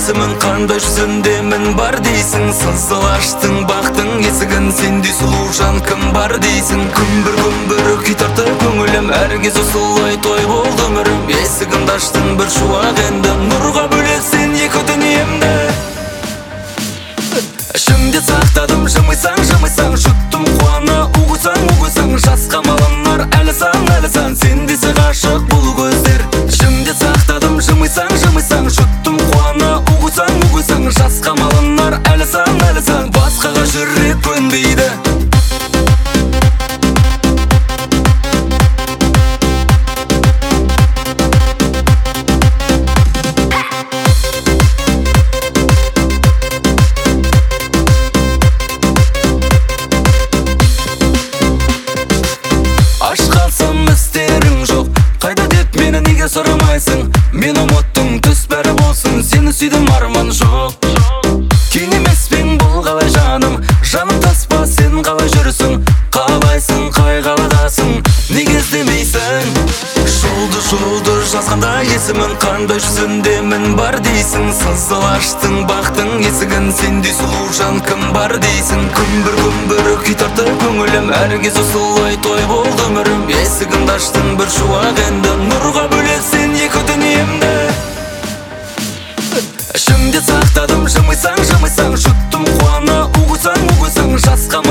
есімін қандай жүзінде мін бар дейсің. Сызыл аштың бақтың есігін, сендей сұлу жан кім бар дейсің. Күмбір күй тарты көңілім, әр кез осылай той болды өмірім. Есігімді аштың бір шуақ енді, нұрға бөлесің екі дүниемді. Ішімде сақтадым, жымайсаң, жұттым қуана уғысаң, жасқа малынар әлі сан, сен десе ғашық бұл көздер. Ішімде сақтадым, жымайсаң, жұттым қуана уғысаң, жасқа малынар әлі сан, басқаға жүрек көнбейді. Сұрамайсың, мен ұмыттың, түс бәрі болсын, сені сүйдім, арман жоқ. Кейін емеспен бұл қалай жаным, жаным таспа, сен қалай жүрсің, қалайсың, қай қаладасың, неге іздемейсің? Жолды жазғанда есімін, қандай жүзінде мін бар дейсің. Сызыл аштың бақтың есігін, сендей сұлу жан кім бар дейсің. Күмбір күй тарты көңілім, әр кез осылай той болды өмірім. Есігімді аштың бір шуақ енді, нұрға бөлесің екі дүниемді. Ішімде сақтадым, жымайсаң, жұттым қуана уғысаң, жасқа